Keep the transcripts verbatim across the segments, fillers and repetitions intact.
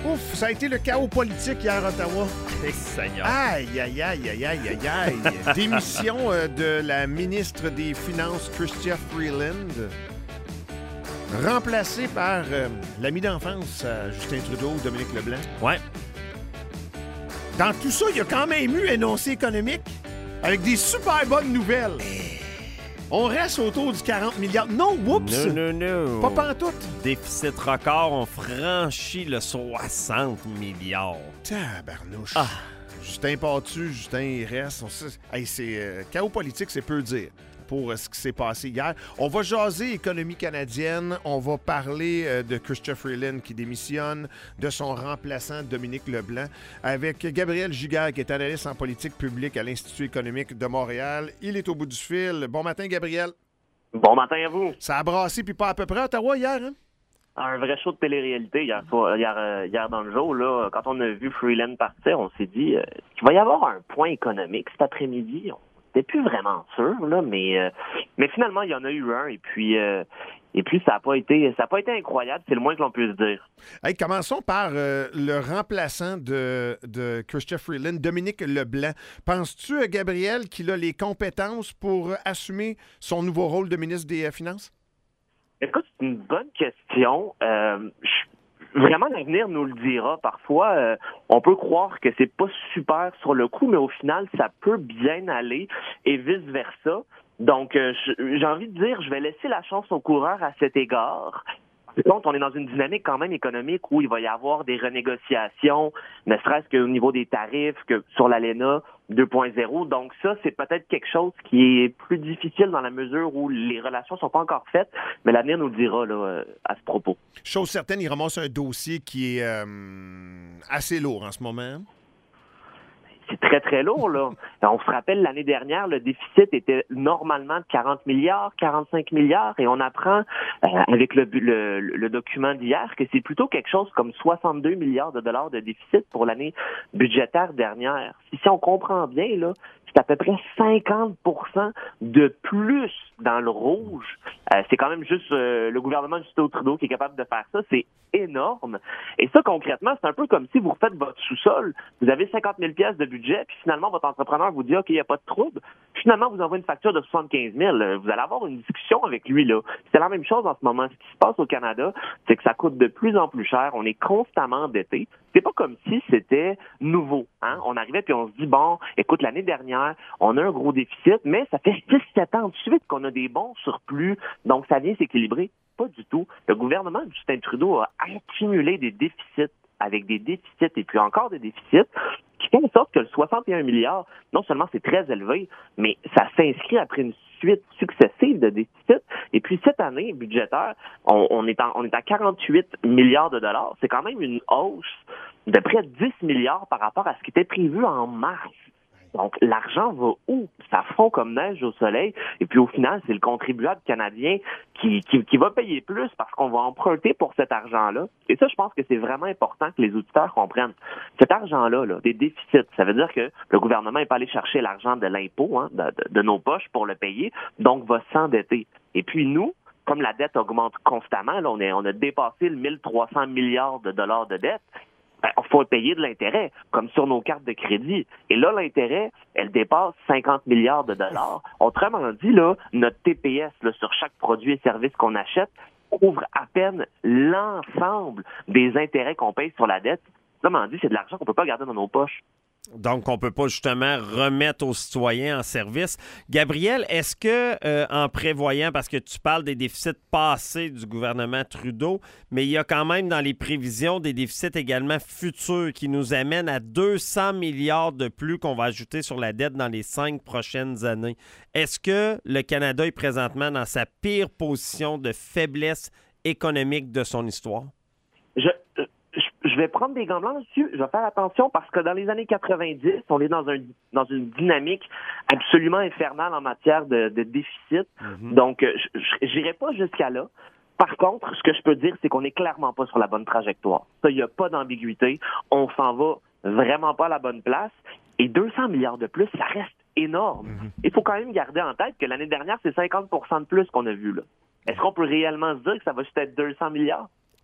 Ouf, ça a été le chaos politique hier à Ottawa. Eh, Seigneur. Aïe, aïe, aïe, aïe, aïe, aïe, aïe. Démission euh, de la ministre des Finances, Chrystia Freeland, remplacée par euh, l'ami d'enfance, euh, Justin Trudeau, Dominique Leblanc. Ouais. Dans tout ça, il y a quand même eu énoncé économique avec des super bonnes nouvelles. On reste autour du quarante milliards. Non, whoops! Non, non, non. Pas pantoute. Déficit record, on franchit le soixante milliards. Tabarnouche. Ah. Justin part dessus, Justin il reste. On sait- Hey, c'est euh, chaos politique, c'est peu dire pour euh, ce qui s'est passé hier. On va jaser économie canadienne. On va parler euh, de Chrystia Freeland qui démissionne, de son remplaçant Dominique Leblanc, avec Gabriel Giguère qui est analyste en politique publique à l'Institut économique de Montréal. Il est au bout du fil. Bon matin, Gabriel. Bon matin à vous. Ça a brassé puis pas à peu près à Ottawa hier, hein? Un vrai show de télé-réalité hier, soir- hier, euh, hier dans le jour. Là, quand on a vu Freeland partir, on s'est dit euh, qu'il va y avoir un point économique cet après-midi. On n'était plus vraiment sûr, là, mais euh, mais finalement, il y en a eu un. Et puis, euh, et puis ça n'a pas été ça a pas été incroyable, c'est le moins que l'on puisse dire. Hey, commençons par euh, le remplaçant de, de Chrystia Freeland, Dominique Leblanc. Penses-tu, euh, Gabriel, qu'il a les compétences pour euh, assumer son nouveau rôle de ministre des euh, Finances? Écoute, c'est une bonne question. Euh, je- vraiment, l'avenir nous le dira. Parfois, euh, on peut croire que c'est pas super sur le coup, mais au final, ça peut bien aller et vice-versa. Donc, euh, je- j'ai envie de dire, je vais laisser la chance au coureur à cet égard. Par contre, on est dans une dynamique quand même économique où il va y avoir des renégociations, ne serait-ce qu'au niveau des tarifs, que sur l'ALENA deux point zéro. Donc ça, c'est peut-être quelque chose qui est plus difficile dans la mesure où les relations sont pas encore faites, mais l'avenir nous le dira là, euh, à ce propos. Chose certaine, il ramasse un dossier qui est euh, assez lourd en ce moment. C'est très, très lourd, là. On se rappelle, l'année dernière, le déficit était normalement de quarante milliards, quarante-cinq milliards, et on apprend, euh, avec le, le, le document d'hier, que c'est plutôt quelque chose comme soixante-deux milliards de dollars de déficit pour l'année budgétaire dernière. Si, si on comprend bien, là, c'est à peu près cinquante pour cent de plus dans le rouge. Euh, c'est quand même juste euh, le gouvernement de Justin Trudeau qui est capable de faire ça. C'est énorme. Et ça, concrètement, c'est un peu comme si vous refaites votre sous-sol. Vous avez cinquante mille pièces de budget, puis finalement, votre entrepreneur vous dit « OK, il n'y a pas de trouble ». Finalement, vous envoie une facture de soixante-quinze mille. Vous allez avoir une discussion avec lui, là. C'est la même chose en ce moment. Ce qui se passe au Canada, c'est que ça coûte de plus en plus cher. On est constamment endetté. C'est pas comme si c'était nouveau, hein. On arrivait puis on se dit, bon, écoute, l'année dernière, on a un gros déficit, mais ça fait six sept ans de suite qu'on a des bons surplus, donc ça vient s'équilibrer. Pas du tout. Le gouvernement de Justin Trudeau a accumulé des déficits avec des déficits et puis encore des déficits qui font en sorte que le soixante et un milliards, non seulement c'est très élevé, mais ça s'inscrit après une suite successive de déficits. Et puis cette année budgétaire, on, on est en, on est à quarante-huit milliards de dollars. C'est quand même une hausse de près de dix milliards par rapport à ce qui était prévu en mars. Donc, l'argent va où? Ça fond comme neige au soleil. Et puis, au final, c'est le contribuable canadien qui, qui, qui va payer plus parce qu'on va emprunter pour cet argent-là. Et ça, je pense que c'est vraiment important que les auditeurs comprennent. Cet argent-là, là, des déficits, ça veut dire que le gouvernement n'est pas allé chercher l'argent de l'impôt, hein, de, de, de nos poches pour le payer, donc va s'endetter. Et puis, nous, comme la dette augmente constamment, là, on, est, on a dépassé le mille trois cents milliards de dollars de dette, ben, il faut payer de l'intérêt, comme sur nos cartes de crédit. Et là, l'intérêt, elle dépasse cinquante milliards de dollars. Autrement dit, là, notre T P S là, sur chaque produit et service qu'on achète couvre à peine l'ensemble des intérêts qu'on paye sur la dette. Autrement dit, c'est de l'argent qu'on peut pas garder dans nos poches. Donc, on ne peut pas justement remettre aux citoyens en service. Gabriel, est-ce que, euh, en prévoyant, parce que tu parles des déficits passés du gouvernement Trudeau, mais il y a quand même dans les prévisions des déficits également futurs qui nous amènent à deux cents milliards de plus qu'on va ajouter sur la dette dans les cinq prochaines années. Est-ce que le Canada est présentement dans sa pire position de faiblesse économique de son histoire? Je... Je vais prendre des gants blancs là-dessus. Je vais faire attention parce que dans les années quatre-vingt-dix, on est dans, un, dans une dynamique absolument infernale en matière de, de déficit. Mm-hmm. Donc, je n'irai pas jusqu'à là. Par contre, ce que je peux dire, c'est qu'on n'est clairement pas sur la bonne trajectoire. Ça, il n'y a pas d'ambiguïté. On s'en va vraiment pas à la bonne place. Et deux cents milliards de plus, ça reste énorme. Mm-hmm. Il faut quand même garder en tête que l'année dernière, c'est cinquante pour cent de plus qu'on a vu là. Est-ce qu'on peut réellement se dire que ça va juste être deux cents milliards?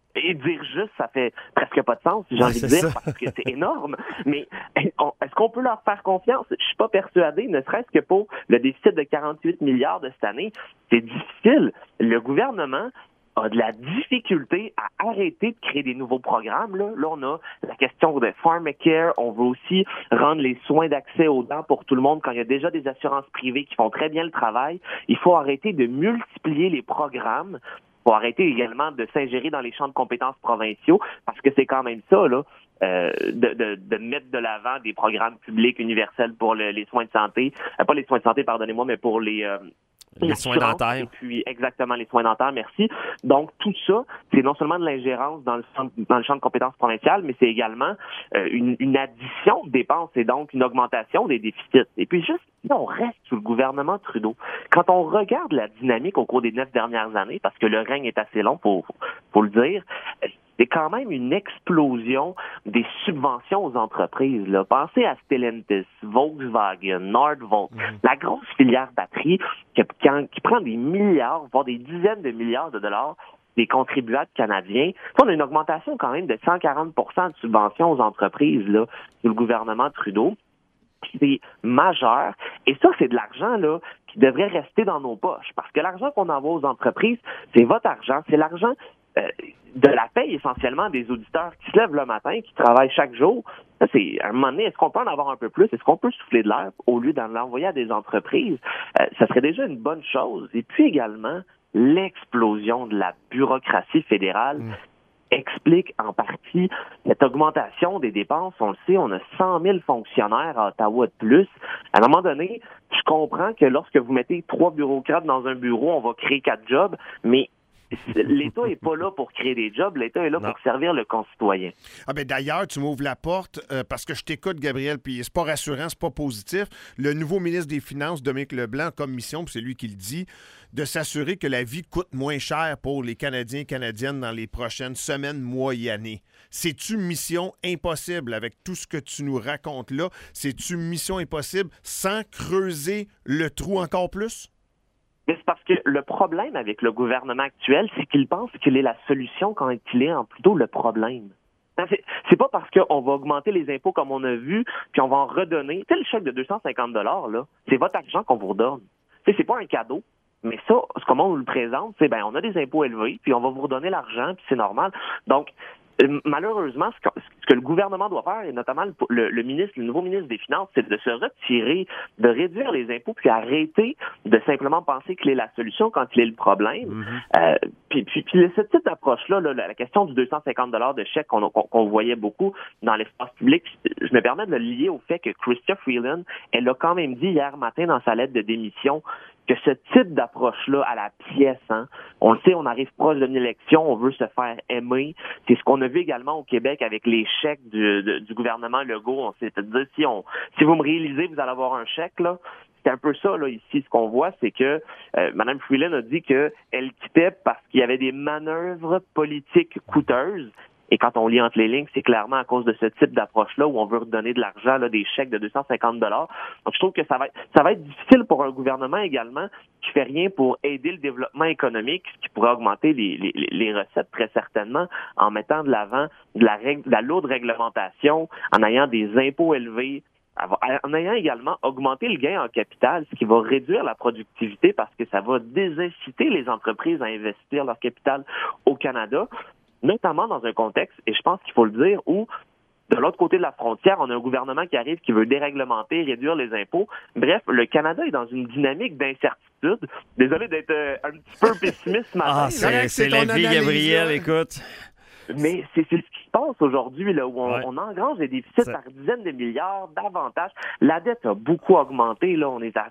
Et dire juste, ça fait presque pas de sens, j'ai Ouais, envie de c'est dire, ça. parce que c'est énorme. Mais on- est-ce qu'on peut leur faire confiance? Je suis pas persuadé, ne serait-ce que pour le déficit de quarante-huit milliards de cette année. C'est difficile. Le gouvernement a de la difficulté à arrêter de créer des nouveaux programmes. Là, là on a la question de Pharmacare. On veut aussi rendre les soins d'accès aux dents pour tout le monde quand il y a déjà des assurances privées qui font très bien le travail. Il faut arrêter de multiplier les programmes. Il faut arrêter également de s'ingérer dans les champs de compétences provinciaux parce que c'est quand même ça, là. Euh, de, de, de mettre de l'avant des programmes publics universels pour le, les soins de santé. Euh, pas les soins de santé, pardonnez-moi, mais pour les... Euh, Les soins dentaires. Et puis, exactement, les soins dentaires, merci. Donc, tout ça, c'est non seulement de l'ingérence dans le champ, dans le champ de compétences provinciales, mais c'est également euh, une, une addition de dépenses et donc une augmentation des déficits. Et puis, juste, si on reste sous le gouvernement Trudeau, quand on regarde la dynamique au cours des neuf dernières années, parce que le règne est assez long, pour, pour le dire, c'est quand même une explosion des subventions aux entreprises. Là. Pensez à Stellantis, Volkswagen, Nordvolt, mmh. la grosse filière batterie qui, qui, qui prend des milliards, voire des dizaines de milliards de dollars des contribuables canadiens. On a une augmentation quand même de cent quarante pour cent de subventions aux entreprises là, sous le gouvernement Trudeau. C'est majeur. Et ça, c'est de l'argent là qui devrait rester dans nos poches. Parce que l'argent qu'on envoie aux entreprises, c'est votre argent, c'est l'argent euh, de la paye essentiellement des auditeurs qui se lèvent le matin, qui travaillent chaque jour. Ça, c'est, à un moment donné, est-ce qu'on peut en avoir un peu plus? Est-ce qu'on peut souffler de l'air au lieu d'en l'envoyer à des entreprises? Euh, ça serait déjà une bonne chose. Et puis également, l'explosion de la bureaucratie fédérale mmh. explique en partie cette augmentation des dépenses. On le sait, on a cent mille fonctionnaires à Ottawa de plus. À un moment donné, je comprends que lorsque vous mettez trois bureaucrates dans un bureau, on va créer quatre jobs, mais l'État n'est pas là pour créer des jobs, l'État est là non. pour servir le concitoyen. Ah ben d'ailleurs, tu m'ouvres la porte euh, parce que je t'écoute, Gabriel, puis c'est pas rassurant, c'est pas positif. Le nouveau ministre des Finances, Dominique Leblanc, a comme mission, puis c'est lui qui le dit, de s'assurer que la vie coûte moins cher pour les Canadiens et Canadiennes dans les prochaines semaines, mois et années. C'est-tu mission impossible avec tout ce que tu nous racontes là? C'est-tu mission impossible sans creuser le trou encore plus? Mais c'est parce que le problème avec le gouvernement actuel, c'est qu'il pense qu'il est la solution quand il est en plutôt le problème. C'est, c'est pas parce qu'on va augmenter les impôts comme on a vu, puis on va en redonner. Tu sais, le chèque de deux cent cinquante dollars là, c'est votre argent qu'on vous redonne. Tu sais, c'est pas un cadeau. Mais ça, comment on nous le présente, c'est ben on a des impôts élevés, puis on va vous redonner l'argent, puis c'est normal. Donc, malheureusement, ce que, ce que le gouvernement doit faire, et notamment le, le, le ministre, le nouveau ministre des Finances, c'est de se retirer, de réduire les impôts, puis arrêter de simplement penser qu'il est la solution quand il est le problème. Mm-hmm. Euh, puis, puis, puis ce type d'approche-là, là, la question du deux cent cinquante dollars de chèque qu'on, qu'on, qu'on voyait beaucoup dans l'espace public, je me permets de le lier au fait que Chrystia Freeland, elle a quand même dit hier matin dans sa lettre de démission que ce type d'approche-là à la pièce, hein, on le sait, on arrive proche d'une élection, on veut se faire aimer. C'est ce qu'on a vu également au Québec avec les chèques du, de, du gouvernement Legault. On s'est dit, si on, si vous me réalisez, vous allez avoir un chèque, là. C'est un peu ça, là, ici, ce qu'on voit, c'est que euh, Mme Freeland a dit qu'elle quittait parce qu'il y avait des manœuvres politiques coûteuses. Et quand on lit entre les lignes, c'est clairement à cause de ce type d'approche-là où on veut redonner de l'argent, là, des chèques de deux cent cinquante dollars. Donc, je trouve que ça va être, ça va être difficile pour un gouvernement également qui fait rien pour aider le développement économique, ce qui pourrait augmenter les, les, les recettes très certainement en mettant de l'avant de la, règle, de la lourde réglementation, en ayant des impôts élevés, en ayant également augmenté le gain en capital, ce qui va réduire la productivité parce que ça va désinciter les entreprises à investir leur capital au Canada, notamment dans un contexte, et je pense qu'il faut le dire, où de l'autre côté de la frontière, on a un gouvernement qui arrive qui veut déréglementer, réduire les impôts. Bref, le Canada est dans une dynamique d'incertitude. Désolé d'être euh, un petit peu pessimiste ce matin. Ah, c'est, c'est, c'est la vie, Gabriel, écoute. Mais c'est, c'est ce qui se passe aujourd'hui, là, où on, ouais. on engrange des déficits ça... par dizaines de milliards, davantage. La dette a beaucoup augmenté. Là, on est à,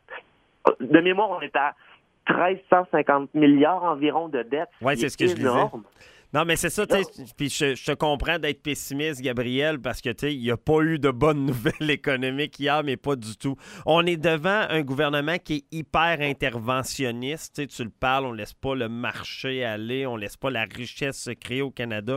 de mémoire, on est à mille trois cent cinquante milliards environ de dettes. Oui, c'est ce que énorme. je disais. Non, mais c'est ça, tu sais, puis je, je te comprends d'être pessimiste, Gabriel, parce que, tu sais, il n'y a pas eu de bonnes nouvelles économiques hier, mais pas du tout. On est devant un gouvernement qui est hyper interventionniste, tu sais, tu le parles, on ne laisse pas le marché aller, on ne laisse pas la richesse se créer au Canada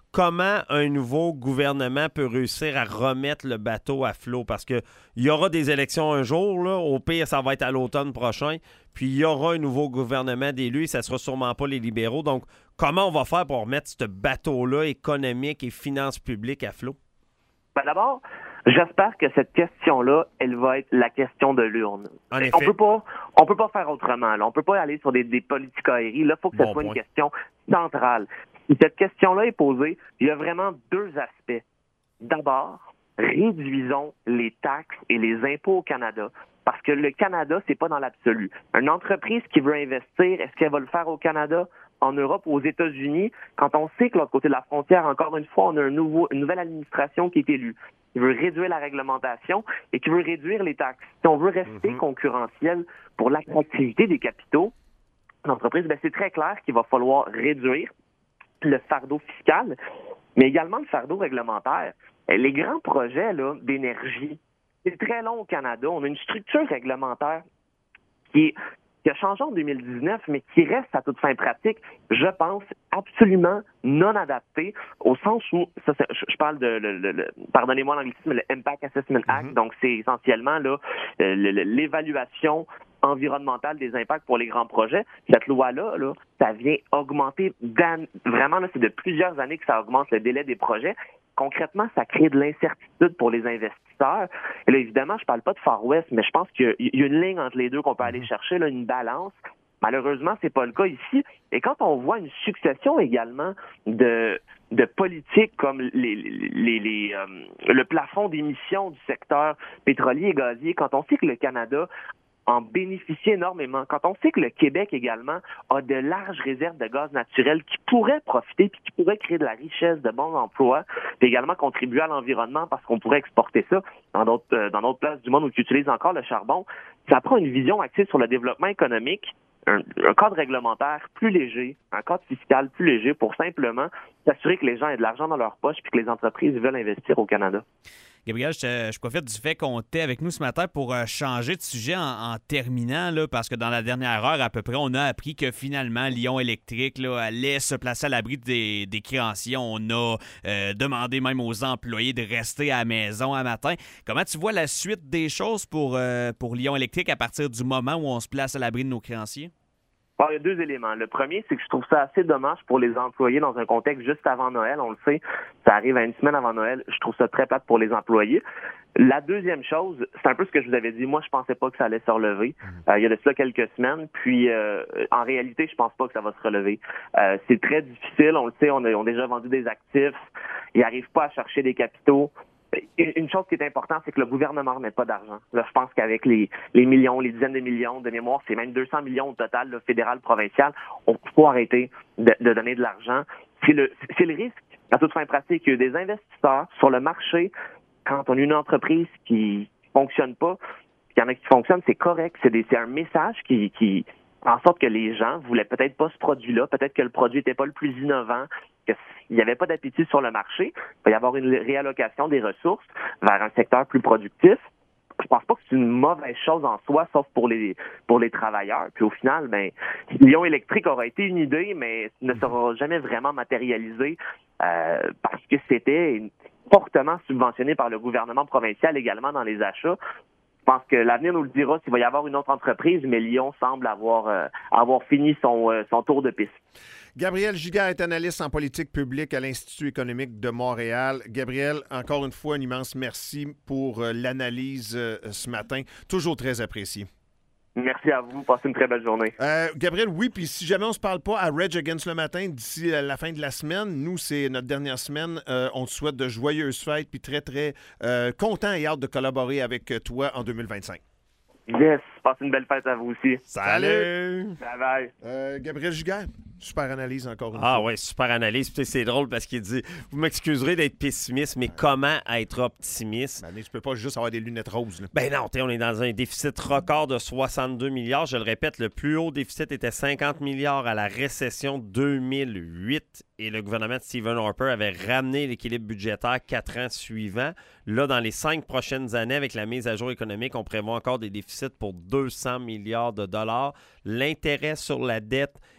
comment un nouveau gouvernement peut réussir à remettre le bateau à flot? Parce qu'il y aura des élections un jour, là. Au pire, ça va être à l'automne prochain. Puis il y aura un nouveau gouvernement d'élus et ça ne sera sûrement pas les libéraux. Donc, comment on va faire pour remettre ce bateau-là économique et finances publiques à flot? Ben d'abord, j'espère que cette question-là, elle va être la question de l'urne. En effet. On peut pas, on peut pas faire autrement. Là. On peut pas aller sur des, des politiques aériennes. Là, il faut que ce Bon soit point. une question centrale. Si cette question-là est posée, il y a vraiment deux aspects. D'abord, réduisons les taxes et les impôts au Canada. Parce que le Canada, c'est pas dans l'absolu. Une entreprise qui veut investir, est-ce qu'elle va le faire au Canada, en Europe ou aux États-Unis, quand on sait que l'autre côté de la frontière, encore une fois, on a un nouveau, une nouvelle administration qui est élue, qui veut réduire la réglementation et qui veut réduire les taxes. Si on veut rester Mm-hmm. concurrentiel pour l'attractivité des capitaux d'entreprise, ben c'est très clair qu'il va falloir réduire le fardeau fiscal, mais également le fardeau réglementaire. Les grands projets là, d'énergie, c'est très long au Canada. On a une structure réglementaire qui, est, qui a changé en deux mille dix-neuf, mais qui reste à toute fin pratique, je pense, absolument non adaptée, au sens où, ça, je, je parle de, le, le, le, pardonnez-moi l'anglicisme, le Impact Assessment Act, mm-hmm. donc c'est essentiellement là le, le, l'évaluation environnementale des impacts pour les grands projets. Cette loi-là, là, ça vient augmenter, vraiment, là, c'est de plusieurs années que ça augmente le délai des projets. Concrètement, ça crée de l'incertitude pour les investisseurs. Et là, évidemment, je parle pas de Far West, mais je pense qu'il y a une ligne entre les deux qu'on peut aller chercher, là, une balance. Malheureusement, c'est pas le cas ici. Et quand on voit une succession également de de politiques comme les, les, les, euh, le plafond d'émissions du secteur pétrolier et gazier, quand on sait que le Canada en bénéficie énormément. Quand on sait que le Québec également a de larges réserves de gaz naturel qui pourraient profiter puis qui pourraient créer de la richesse, de bons emplois, puis également contribuer à l'environnement parce qu'on pourrait exporter ça dans d'autres euh, dans d'autres places du monde où ils utilisent encore le charbon, ça prend une vision axée sur le développement économique, un, un cadre réglementaire plus léger, un cadre fiscal plus léger pour simplement s'assurer que les gens aient de l'argent dans leur poche puis que les entreprises veulent investir au Canada. Gabriel, je, je profite du fait qu'on t'ait avec nous ce matin pour euh, changer de sujet en, en terminant, là, parce que dans la dernière heure, à peu près, on a appris que finalement, Lion Électrique là, allait se placer à l'abri des, des créanciers. On a euh, demandé même aux employés de rester à la maison à matin. Comment tu vois la suite des choses pour, euh, pour Lion Électrique à partir du moment où on se place à l'abri de nos créanciers? Bon, il y a deux éléments. Le premier, c'est que je trouve ça assez dommage pour les employés dans un contexte juste avant Noël. On le sait, ça arrive à une semaine avant Noël. Je trouve ça très plate pour les employés. La deuxième chose, c'est un peu ce que je vous avais dit. Moi, je pensais pas que ça allait se relever. Euh, il y a de cela quelques semaines. Puis, euh, en réalité, je pense pas que ça va se relever. Euh, c'est très difficile. On le sait, on a, on a déjà vendu des actifs. Ils n'arrivent pas à chercher des capitaux. Une chose qui est importante, c'est que le gouvernement ne remet pas d'argent. Là, je pense qu'avec les, les millions, les dizaines de millions de mémoire, c'est même deux cents millions au total, là, fédéral, provincial, on faut arrêter de, de donner de l'argent. C'est le, c'est le risque, à toute fin pratique, qu'il y a des investisseurs sur le marché, quand on a une entreprise qui fonctionne pas, il y en a qui fonctionnent, c'est correct, c'est, des, c'est un message qui, qui en sorte que les gens voulaient peut-être pas ce produit-là, peut-être que le produit n'était pas le plus innovant, qu'il n'y avait pas d'appétit sur le marché. Il va y avoir une réallocation des ressources vers un secteur plus productif. Je pense pas que c'est une mauvaise chose en soi, sauf pour les pour les travailleurs. Puis au final, ben, Lion Électrique aura été une idée, mais ne sera jamais vraiment matérialisée euh, parce que c'était fortement subventionné par le gouvernement provincial également dans les achats. Je pense que l'avenir nous le dira s'il va y avoir une autre entreprise, mais Lyon semble avoir, euh, avoir fini son, euh, son tour de piste. Gabriel Giguère est analyste en politique publique à l'Institut économique de Montréal. Gabriel, encore une fois, un immense merci pour euh, l'analyse euh, ce matin. Toujours très apprécié. Merci à vous. Passez une très belle journée. Euh, Gabriel, oui, puis si jamais on ne se parle pas à Rage Against le matin d'ici la fin de la semaine, nous, c'est notre dernière semaine. Euh, on te souhaite de joyeuses fêtes, puis très, très euh, content et hâte de collaborer avec toi en deux mille vingt-cinq. Yes, passez une belle fête à vous aussi. Salut! Bye bye. Euh, Gabriel Giguère, super analyse encore une ah, fois. Ah oui, super analyse. Puis c'est drôle parce qu'il dit, vous m'excuserez d'être pessimiste, mais comment être optimiste? Ben, tu peux pas juste avoir des lunettes roses. Là. Ben non, on est dans un déficit record de soixante-deux milliards. Je le répète, le plus haut déficit était cinquante milliards à la récession deux mille huit. Et le gouvernement de Stephen Harper avait ramené l'équilibre budgétaire quatre ans suivants. Là, dans les cinq prochaines années, avec la mise à jour économique, on prévoit encore des déficits pour deux cents milliards de dollars. L'intérêt sur la dette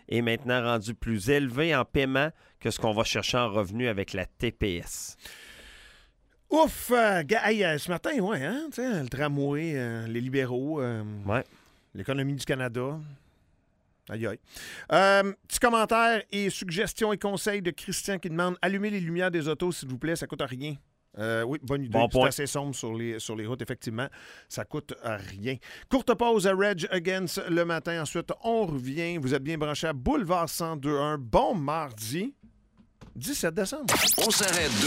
est maintenant rendu plus élevé en paiement que ce qu'on va chercher en revenu avec la T P S. Ouf! Euh, gars, hey, euh, ce matin, ouais, hein, tu sais, le tramway, euh, les libéraux, euh, Ouais. l'économie du Canada. Aïe, aïe. Euh, petit commentaire et suggestions et conseils de Christian qui demande « Allumez les lumières des autos, s'il vous plaît, ça coûte rien. Euh, » Oui, bonne idée. Bon C'est point. assez sombre sur les, sur les routes, effectivement. Ça coûte rien. Courte pause à Reg Against le matin. Ensuite, on revient. Vous êtes bien branchés à Boulevard cent deux point un. Bon mardi, dix-sept décembre. On s'arrête